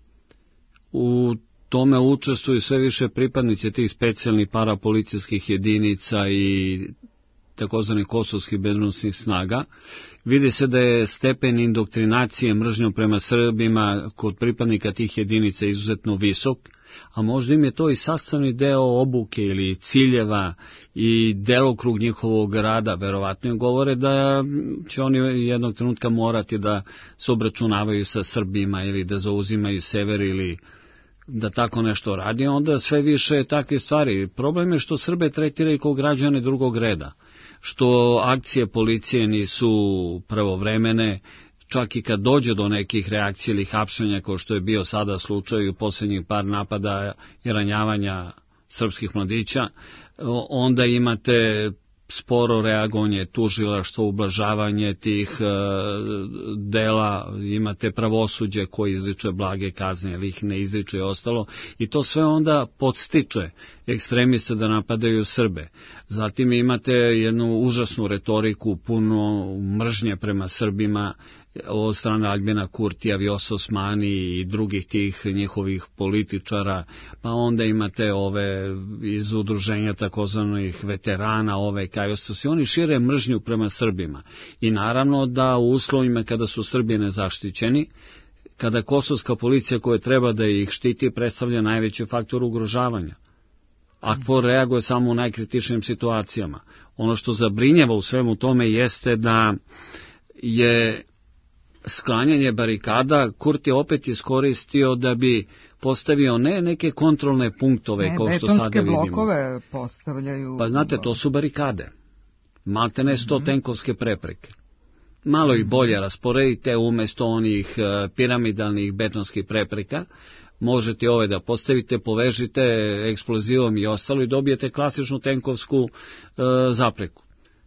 U tome učestvuju sve više pripadnici tih specijalnih parapolicijskih jedinica i takozvanih kosovskih bezbednosnih snaga. Vidi se da je stepen indoktrinacije mržnjom prema Srbima kod pripadnika tih jedinica izuzetno visok, a možda im je to i sastavni deo obuke ili ciljeva i delokrug njihovog rada. Verovatno im govore da će oni jednog trenutka morati da se obračunavaju sa Srbima ili da zauzimaju sever ili da tako nešto radi, onda sve više takve stvari. Problem je što Srbe tretiraju kao građane drugog reda, što akcije policije nisu pravovremene, čak i kad dođe do nekih reakcija ili hapšenja, kao što je bio sada slučaj u posljednjih par napada i ranjavanja srpskih mladića, onda imate sporo reagovanje tužilaštva, ublažavanje tih dela, imate pravosuđe koje izriče blage kazne ili ih ne izriče i ostalo, i to sve onda podstiče ekstremiste da napadaju Srbe. Zatim imate jednu užasnu retoriku, puno mržnje prema Srbima od strane Albina Kurtija, Vjosa Osmani i drugih tih njihovih političara, pa onda imate ove iz udruženja takozvanih veterana, ove Kajostosi, oni šire mržnju prema Srbima. I naravno da u uslovima kada su Srbi nezaštićeni, kada kosovska policija koja treba da ih štiti predstavlja najveći faktor ugrožavanja. AKFOR reaguje samo u najkritičnijim situacijama. Ono što zabrinjava u svemu tome jeste da je sklanjanje barikada Kurti opet iskoristio da bi postavio ne neke kontrolne punktove, kao što sada vidimo. Betonske blokove postavljaju. Pa znate, to su barikade. Maltene 100 tenkovske prepreke. Malo ih bolje rasporedite, umjesto onih piramidalnih betonskih prepreka, možete ove da postavite, povežite eksplozivom i ostalo i dobijete klasičnu tenkovsku zapreku.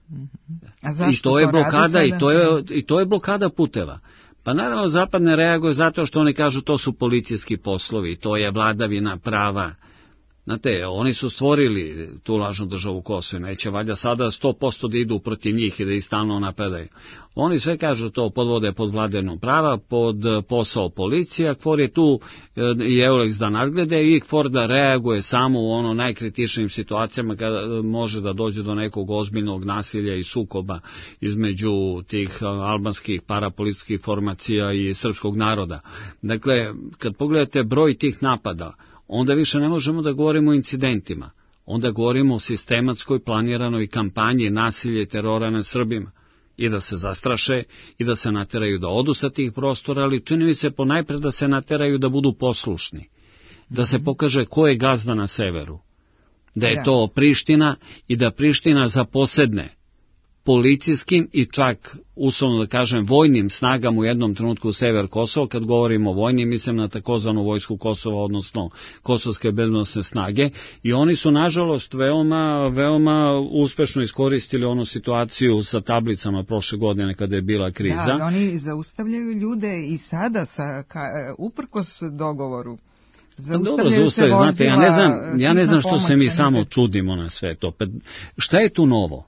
I to je blokada i to je blokada puteva. Pa naravno Zapad ne reaguje zato što oni kažu to su policijski poslovi, to je vladavina prava. Znate, oni su stvorili tu lažnu državu Kosovo, neće valjda sada 100% da idu protiv njih i da ih stalno napadaju. Oni sve kažu to podvode pod vladavinu prava, pod posao policija, KFOR je tu i EULEX da nadglede i KFOR da reaguje samo u ono najkritičnijim situacijama kada može da dođe do nekog ozbiljnog nasilja i sukoba između tih albanskih parapolitičkih formacija i srpskog naroda. Dakle, kad pogledate broj tih napada, onda više ne možemo da govorimo o incidentima. Onda govorimo o sistematskoj planiranoj kampanji nasilja i terora nad Srbima. I da se zastraše i da se nateraju da odu sa tih prostora, ali čini mi se ponajpred da se nateraju da budu poslušni. Da se pokaže ko je gazda na severu. Da je to Priština i da Priština zaposedne policijskim i čak, uslovno da kažem, vojnim snagama u jednom trenutku u sever Kosova. Kad govorimo o vojnim, mislim na takozvanu vojsku Kosova, odnosno kosovske bezbednosne snage, i oni su nažalost veoma uspešno iskoristili onu situaciju sa tablicama prošle godine kada je bila kriza. Da, oni zaustavljaju ljude i sada uprkos dogovoru. Zaustavljaju se vozila. Znate, ja ne znam što se mi samo čudimo na sve to. Šta je tu novo?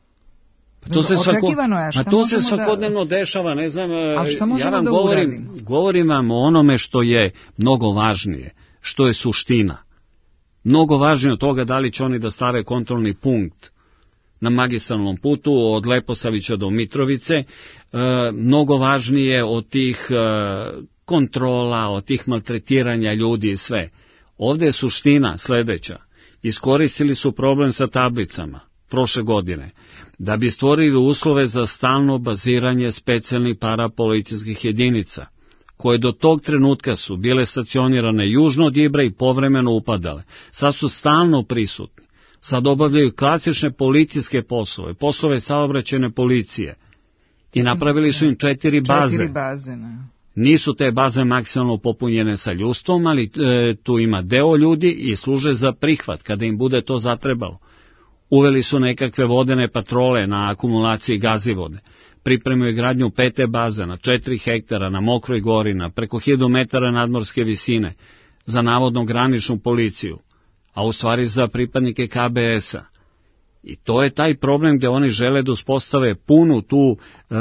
To se svakodnevno dešava, ne znam, ja vam govorim vam o onome što je mnogo važnije, što je suština. Mnogo važnije od toga da li će oni da stave kontrolni punkt na magistralnom putu od Leposavića do Mitrovice, mnogo važnije od tih kontrola, od tih maltretiranja ljudi i sve. Ovdje je suština sledeća. Iskoristili su problem sa tablicama prošle godine, da bi stvorili uslove za stalno baziranje specijalnih parapolicijskih jedinica, koje do tog trenutka su bile stacionirane južno od Ibra i povremeno upadale. Sad su stalno prisutni. Sad obavljaju klasične policijske poslove saobraćajne policije. I napravili su im 4 baze. Nisu te baze maksimalno popunjene sa ljudstvom, ali tu ima deo ljudi i služe za prihvat kada im bude to zatrebalo. Uveli su nekakve vodene patrole na akumulaciji gazivode. Pripremaju gradnju 5. baze na 4 hektara na Mokroj gori, na preko 1000 metara nadmorske visine, za navodno graničnu policiju, a u stvari za pripadnike KBS-a. I to je taj problem gde oni žele da uspostave punu tu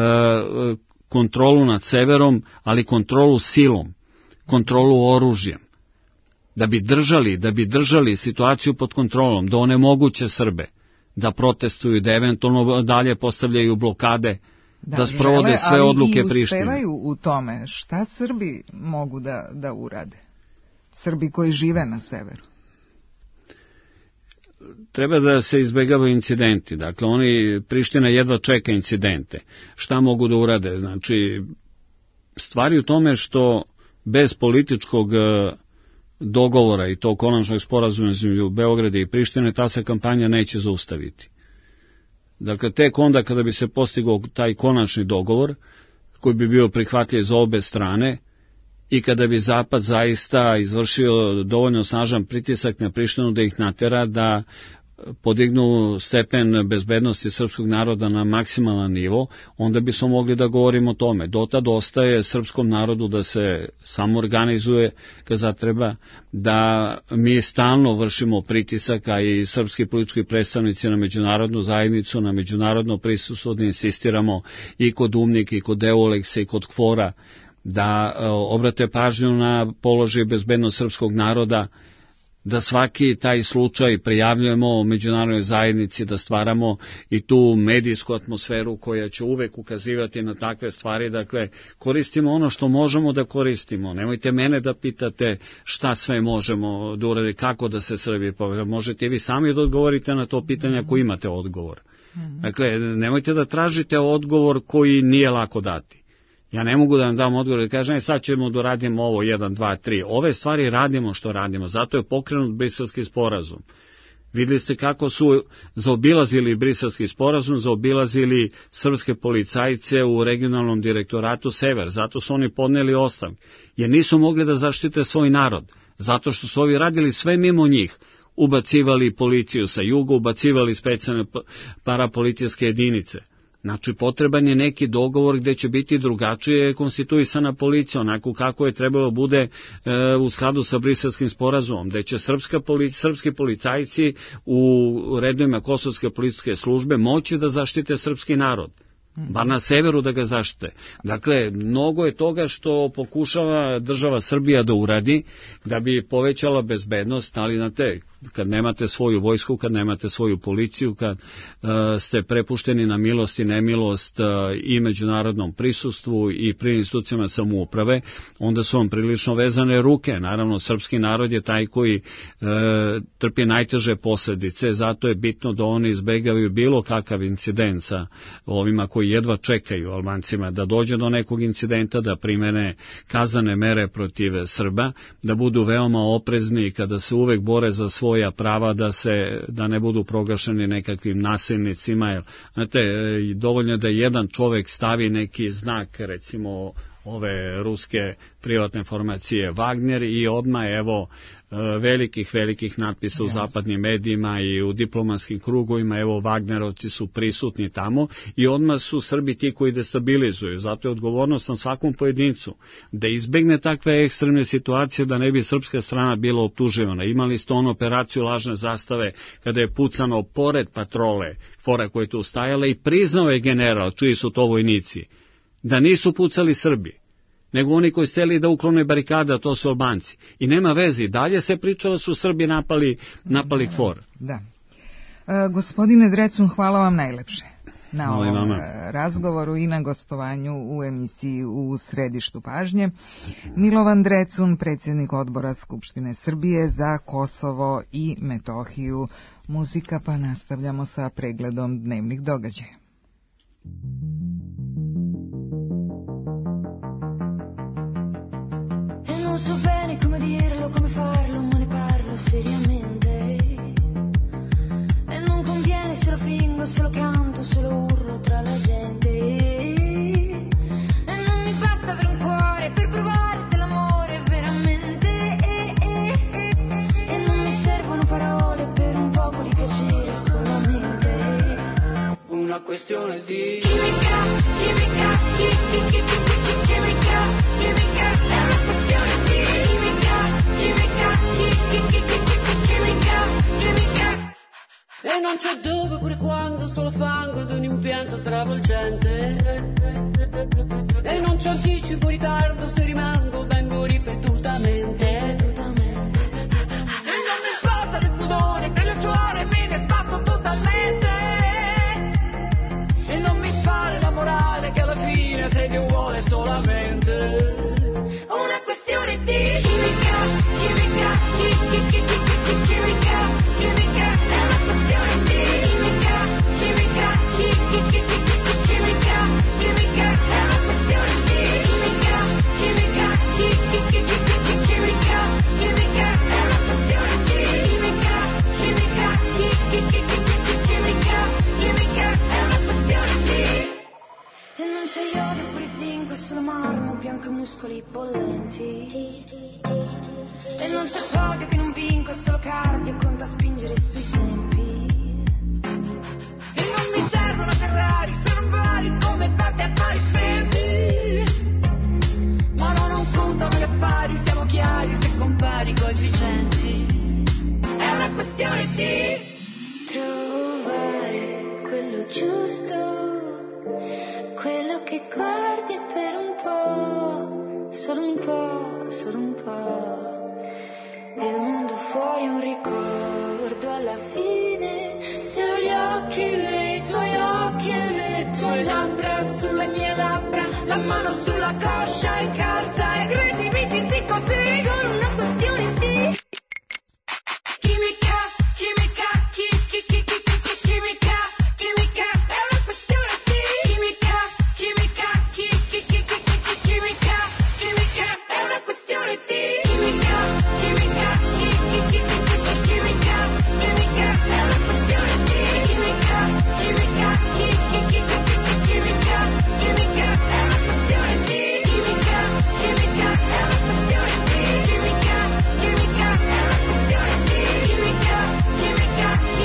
kontrolu nad severom, ali kontrolu silom, kontrolu oružjem. Da bi držali situaciju pod kontrolom, da onemoguće Srbe da protestuju, da eventualno dalje postavljaju blokade, da sprovode sve odluke Prištine. Ali i uspevaju u tome. Šta Srbi mogu da urade? Srbi koji žive na severu. Treba da se izbegavaju incidenti. Dakle, Priština jedva čeka incidente. Šta mogu da urade? Znači, stvari u tome što bez političkog dogovora i to konačnog sporazuma između Beograda i Prištine, ta se kampanja neće zaustaviti. Dakle, tek onda kada bi se postigao taj konačni dogovor, koji bi bio prihvatljiv za obe strane, i kada bi Zapad zaista izvršio dovoljno snažan pritisak na Prištinu da ih natera da podignu stepen bezbednosti srpskog naroda na maksimalan nivo, onda bi smo mogli da govorimo o tome. Dotad ostaje srpskom narodu da se samoorganizuje kad zatreba, da mi stalno vršimo pritisak, a i srpski politički predstavnici na međunarodnu zajednicu, na međunarodno prisustvo, da insistiramo i kod UNMIK, i kod EULEX-a, i kod KFOR-a, da obrate pažnju na položaj bezbednost srpskog naroda, da svaki taj slučaj prijavljujemo međunarodnoj zajednici, da stvaramo i tu medijsku atmosferu koja će uvek ukazivati na takve stvari. Dakle, koristimo ono što možemo da koristimo. Nemojte mene da pitate šta sve možemo da uradimo, kako da se Srbije povede. Možete vi sami da odgovorite na to pitanje ako imate odgovor. Dakle, nemojte da tražite odgovor koji nije lako dati. Ja ne mogu da vam dam odgovor da kažem, sad ćemo da radimo ovo 1, 2, 3. Ove stvari radimo što radimo, zato je pokrenut Briselski sporazum. Vidjeli ste kako su zaobilazili Briselski sporazum, zaobilazili srpske policajce u regionalnom direktoratu Sever, zato su oni podneli ostavku, jer nisu mogli da zaštite svoj narod, zato što su ovi radili sve mimo njih. Ubacivali policiju sa juga, ubacivali specijalne parapolicijske jedinice. Znači, potreban je neki dogovor gde će biti drugačije konstituisana policija, onako kako je trebalo bude u skladu sa Briselskim sporazumom, gde će srpski policajci u redovima kosovske policijske službe moći da zaštite srpski narod. Bar na severu da ga zaštite. Dakle, mnogo je toga što pokušava država Srbija da uradi da bi povećala bezbednost, ali znate, kad nemate svoju vojsku, kad nemate svoju policiju, kad ste prepušteni na milost i nemilost i međunarodnom prisustvu i pri institucijama samouprave, onda su vam prilično vezane ruke. Naravno, srpski narod je taj koji trpi najteže posljedice, zato je bitno da oni izbegavaju bilo kakav incident sa ovima koji koji jedva čekaju Albancima da dođe do nekog incidenta, da primene kaznene mere protiv Srba, da budu veoma oprezni kada se uvek bore za svoja prava, da ne budu proglašeni nekakvim nasilnicima. Znate, dovoljno da jedan čovek stavi neki znak, recimo ove ruske privatne formacije Wagner, i odmah evo velikih natpisa u zapadnim medijima i u diplomatskim krugovima, evo Wagnerovci su prisutni tamo i odmah su Srbi ti koji destabilizuju. Zato je odgovornost na svakom pojedincu da izbegne takve ekstremne situacije, da ne bi srpska strana bila optuživana. Imali ste onu operaciju lažne zastave kada je pucano pored patrole fora koje tu stajale i priznao je general, čiji su to vojnici, da nisu pucali Srbi, nego oni koji steli da uklone barikada, to su Albanci. I nema veze, dalje se pričalo su Srbi napali KFOR. Da. Gospodine Drecun, hvala vam najlepše na ovom razgovoru i na gostovanju u emisiji U središtu pažnje. Milovan Drecun, predsjednik odbora Skupštine Srbije za Kosovo i Metohiju. Muzika, pa nastavljamo sa pregledom dnevnih događaja. Non so bene come dirlo, come farlo, ma ne parlo seriamente. E non conviene se lo fingo, se lo canto, se lo urlo tra la gente. E non mi basta avere un cuore per provare dell'amore veramente. E non mi servono parole per un poco di piacere solamente. Una questione di chimica, chimica, chimica, chimica, chimica, è una questione di chimica, chimica, chimica, chimica. E non c'è dove, pure quando, solo fango ed un impianto travolgente. E non c'è anticipo, ritardo, se rimango vengo ripetutamente. E non mi importa del pudore, delle suore, me ne sbatto totalmente. E non mi fare la morale che alla fine se Dio vuole solamente una questione di chimica, chimica, chimica, chimica, chimica, è una questione di chimica, chimica, chimica, chimica, è una questione di chimica, chimica, chimica, chimica, è una questione di chimica, chimica, chimica, chimica, è una questione di. E non c'è iodio, pure zinco, è solo marmo, bianco e muscoli bollenti. E non c'è podio che non vinco, è solo cardio, conta spingere sui tempi. E non mi servono Ferrari, sono vari come fate affari spenti. Ma no, non contano gli affari, siamo chiari se compari coefficienti. È una questione di trovare quello giusto, quello che guardi per un po', solo un po', solo un po'. E il mondo fuori è un ricordo alla fine. Se ho gli occhi, i tuoi occhi e le tue labbra sulle mie labbra, la mano sulla coscia e calza e credimi ti dico sì. Solo una questione di chimica, chimica, chimica, chimica, è una questione di chimica, chimica, chimica, chimica, è una questione di chimica, chimica, chimica, chimica, è una questione di chimica, chimica, chimica, chimica, è una questione di chimica, chimica, è una questione di chimica, chimica, è una questione di chimica, chimica,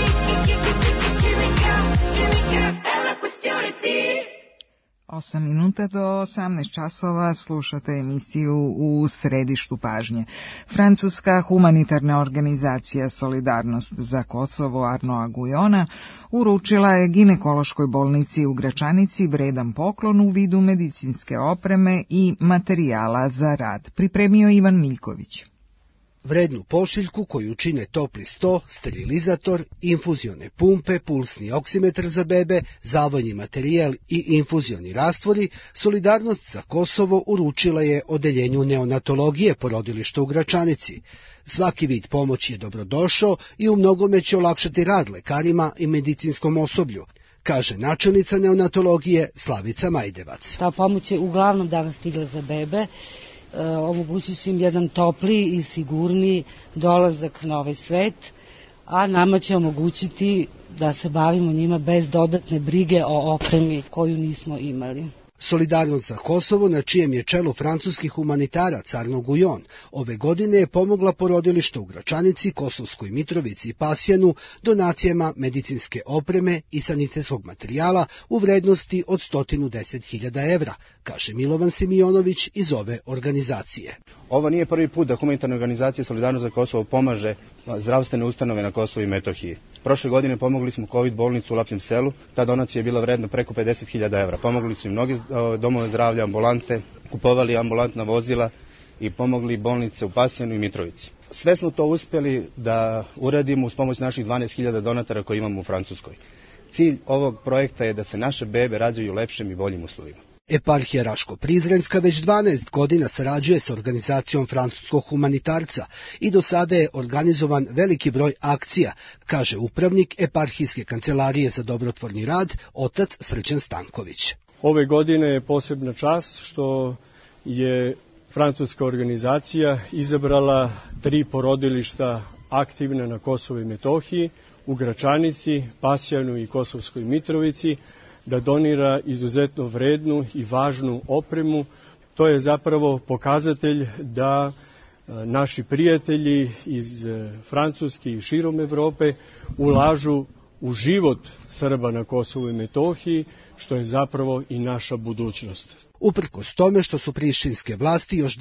chimica, è una questione di. 8 minuta do 18 časova slušate emisiju U središtu pažnje. Francuska humanitarna organizacija Solidarnost za Kosovo Arnaud Guillona uručila je ginekološkoj bolnici u Gračanici vredan poklon u vidu medicinske opreme i materijala za rad. Pripremio Ivan Miljković. Vrednu pošiljku koju čine topli sto, sterilizator, infuzione pumpe, pulsni oksimetar za bebe, zavojni materijal i infuzioni rastvori, Solidarnost za Kosovo uručila je odeljenju neonatologije porodilišta u Gračanici. Svaki vid pomoći je dobrodošao i u mnogome će olakšati rad lekarima i medicinskom osoblju. kaže načelnica neonatologije Slavica Majdevac. Ta pomoć je uglavnom danas stigla za bebe, omogućit će im jedan topliji i sigurniji dolazak na ovaj svet, a nama će omogućiti da se bavimo njima bez dodatne brige o opremi koju nismo imali. Solidarnost za Kosovo, na čijem je čelu francuski humanitarac Arnaud Guyon, ove godine je pomogla porodilištu u Gračanici, Kosovskoj Mitrovici i Pasjanu donacijama medicinske opreme i sanitetskog materijala u vrednosti od 110.000 evra, kaže Milovan Simionović iz ove organizacije. Ovo nije prvi put da humanitarna organizacija Solidarnost za Kosovo pomaže zdravstvene ustanove na Kosovu i Metohiji. Prošle godine pomogli smo COVID bolnicu u Lapljem selu, ta donacija je bila vredna preko 50.000 evra. Pomogli su i mnoge domove zdravlja, ambulante, kupovali ambulantna vozila i pomogli bolnice u Pasjanu i Mitrovici. Sve smo to uspjeli da uradimo uz pomoć naših 12.000 donatara koje imamo u Francuskoj. Cilj ovog projekta je da se naše bebe rađaju u lepšim i boljim uslovima. Eparhija Raško-Prizrenska već 12 godina sarađuje s organizacijom francuskog humanitarca i do sada je organizovan veliki broj akcija, kaže upravnik eparhijske kancelarije za dobrotvorni rad, otac Srđan Stanković. Ove godine je posebna čast što je francuska organizacija izabrala 3 porodilišta aktivne na Kosovu i Metohiji, u Gračanici, Pasjanu i Kosovskoj Mitrovici, da donira izuzetno vrednu i važnu opremu. To je zapravo pokazatelj da naši prijatelji iz Francuske i širom Evrope ulažu u život Srba na Kosovu i Metohiji, što je zapravo i naša budućnost. Uprkos tome što su prištinske vlasti još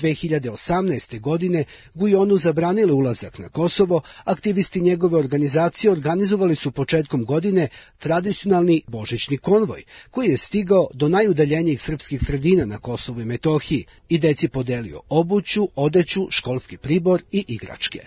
2018. godine Gujonu zabranile ulazak na Kosovo, aktivisti njegove organizacije organizovali su početkom godine tradicionalni božićni konvoj, koji je stigao do najudaljenijih srpskih sredina na Kosovu i Metohiji i deci podelio obuću, odeću, školski pribor i igračke.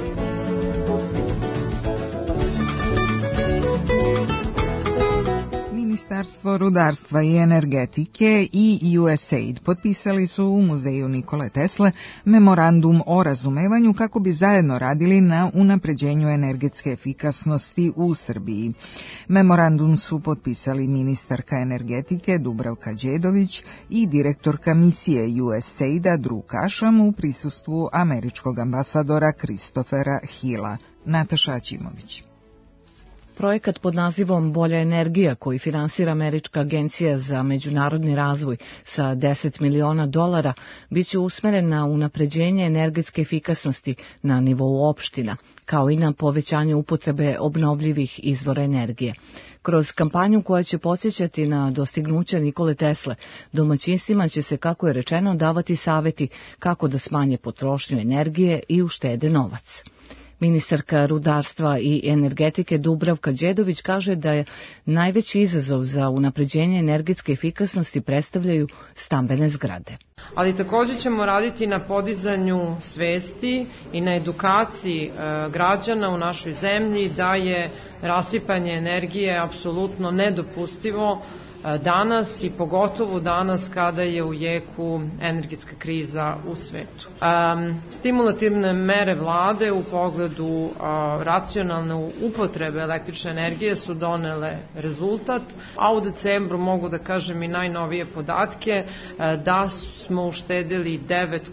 Ministarstvo rudarstva i energetike i USAID potpisali su u muzeju Nikole Tesle memorandum o razumevanju kako bi zajedno radili na unapređenju energetske efikasnosti u Srbiji. Memorandum su potpisali ministarka energetike Dubravka Đedović i direktorka misije USAID-a Drew Kašam u prisustvu američkog ambasadora Christophera Hilla. Nataša Aćimović. Projekat pod nazivom Bolja energija, koji finansira Američka agencija za međunarodni razvoj sa $10 miliona, biće usmeren na unapređenje energetske efikasnosti na nivou opština, kao i na povećanje upotrebe obnovljivih izvora energije. Kroz kampanju koja će podsjećati na dostignuća Nikole Tesle, domaćinstvima će se, kako je rečeno, davati saveti kako da smanje potrošnju energije i uštede novac. Ministarka rudarstva i energetike Dubravka Đedović kaže da je najveći izazov za unapređenje energetske efikasnosti predstavljaju stambene zgrade. Ali također ćemo raditi na podizanju svesti i na edukaciji građana u našoj zemlji da je rasipanje energije apsolutno nedopustivo danas i pogotovo danas kada je u jeku energetska kriza u svetu. Stimulativne mere vlade u pogledu racionalne upotrebe električne energije su donele rezultat, a u decembru mogu da kažem i najnovije podatke da smo uštedili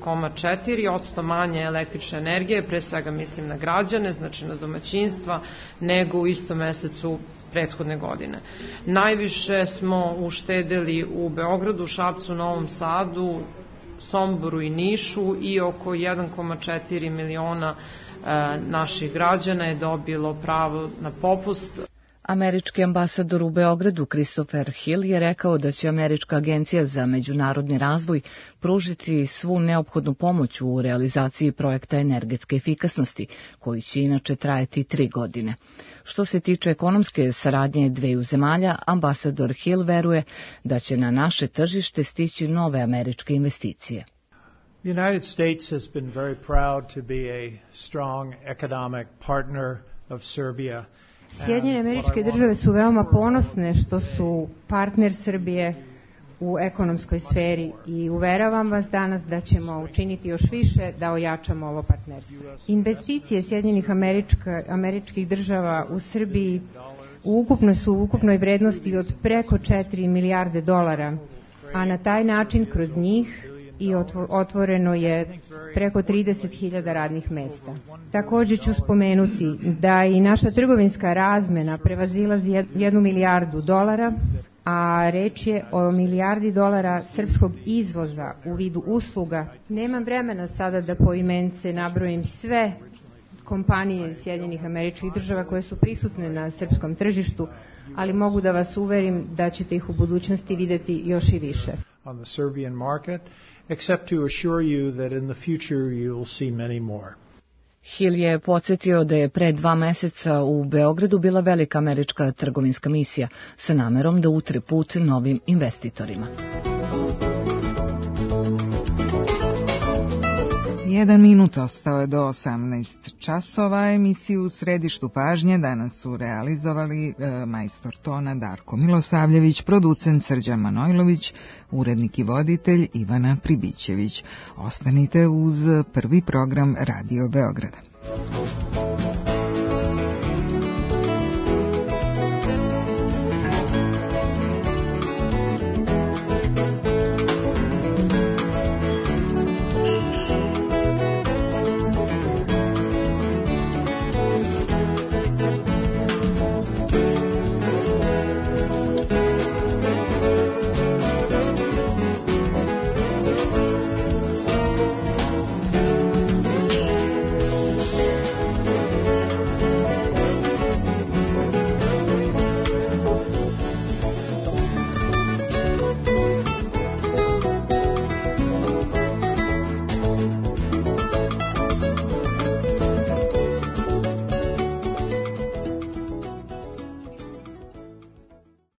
9,4% manje električne energije, pre svega mislim na građane, znači na domaćinstva, nego u istom mesecu prethodne godine. Najviše smo uštedeli u Beogradu, Šapcu, Novom Sadu, Somboru i Nišu i oko 1,4 miliona naših građana je dobilo pravo na popust. Američki ambasador u Beogradu Christopher Hill je rekao da će Američka agencija za međunarodni razvoj pružiti svu neophodnu pomoć u realizaciji projekta energetske efikasnosti, koji će inače trajati 3 godine. Što se tiče ekonomske saradnje dveju zemalja, ambasador Hill veruje da će na naše tržište stići nove američke investicije. The United States has been very proud to be a strong economic partner of Serbia. Sjedinjene Američke Države su veoma ponosne što su partner Srbije u ekonomskoj sferi i uveravam vas danas da ćemo učiniti još više da ojačamo ovo partnerstvo. Investicije Sjedinjenih Američkih Država u Srbiji U ukupnoj vrednosti od preko 4 milijarde dolara, a na taj način kroz njih i otvoreno je preko 30.000 radnih mesta. Također ću spomenuti da i naša trgovinska razmena prevazilazi 1 milijardu dolara, a reč je o milijardi dolara srpskog izvoza u vidu usluga. Nemam vremena sada da poimence nabrojim sve kompanije iz Sjedinjenih Američkih Država koje su prisutne na srpskom tržištu, ali mogu da vas uverim da ćete ih u budućnosti videti još i više. On the Serbian market, except to assure you that in the future you will see many more. Hill je podsjetio da je pre 2 meseca u Beogradu bila velika američka trgovinska misija sa namerom da utre put novim investitorima. 1 minut ostao je do 18 časova. Emisiju U središtu pažnje danas su realizovali majstor tona Darko Milosavljević, producent Srđan Manojlović, urednik i voditelj Ivana Pribićević. Ostanite uz prvi program Radio Beograda.